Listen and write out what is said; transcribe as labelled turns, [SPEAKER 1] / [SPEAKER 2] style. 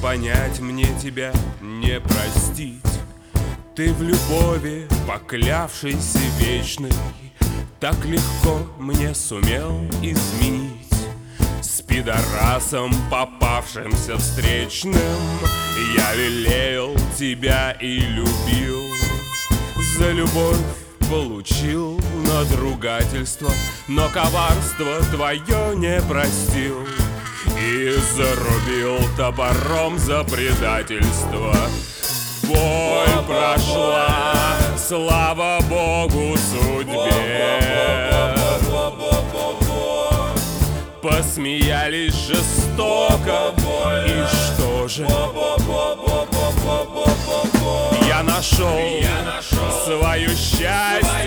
[SPEAKER 1] понять мне тебя, не простить. Ты в любови, поклявшейся вечной, так легко мне сумел изменить. С пидорасом, попавшимся встречным, я лелеял тебя и любил. За любовь получил надругательство, но коварство твое не простил и зарубил топором за предательство. Боль прошла, слава Богу, судьбе. Посмеялись жестоко, и что же? Я нашел свое счастье